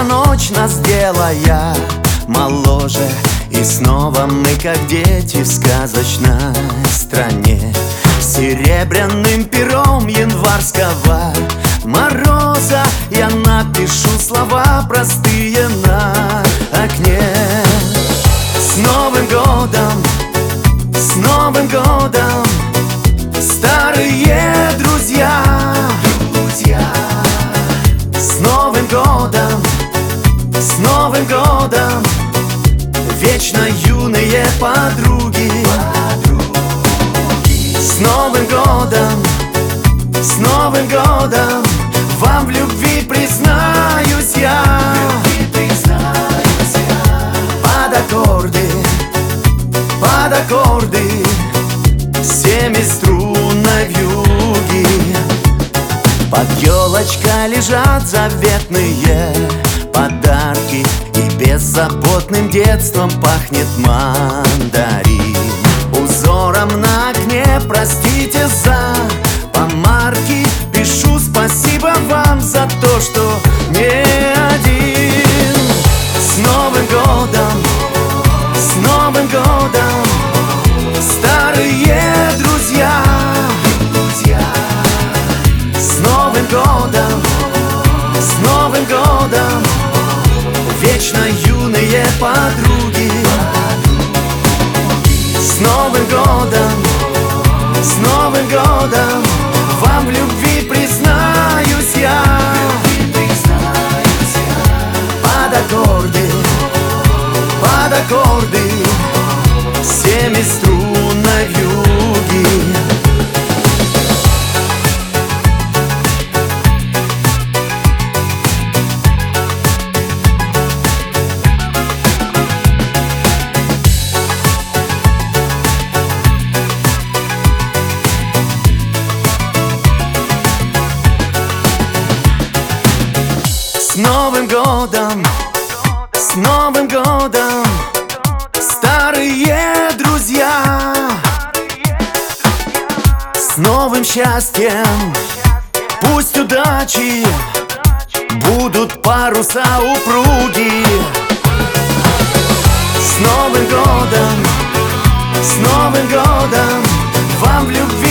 за ночь нас делая моложе, и снова мы, как дети в сказочной стране. Серебряным пером январского мороза я напишу слова простые на окне. С Новым годом, с Новым годом, старые друзья, с Новым годом, с Новым годом, вечно юные подруги. С Новым годом, с Новым годом, вам в любви признаюсь я. Под аккорды семиструнной вьюги. Под елочкой лежат заветные подарки, и беззаботным детством пахнет мандарин. Узором на окне, простите за помарки, пишу спасибо вам за то, что не один. С Новым годом, с Новым годом, старые друзья. С Новым годом, с Новым годом, вечно юные подруги. С Новым годом, с Новым годом, вам в любви признаюсь я. Под аккорды семиструнной вьюги. С Новым годом, с Новым годом, старые друзья. С новым счастьем, пусть удачи будут паруса упруги. С Новым годом, с Новым годом, вам в любви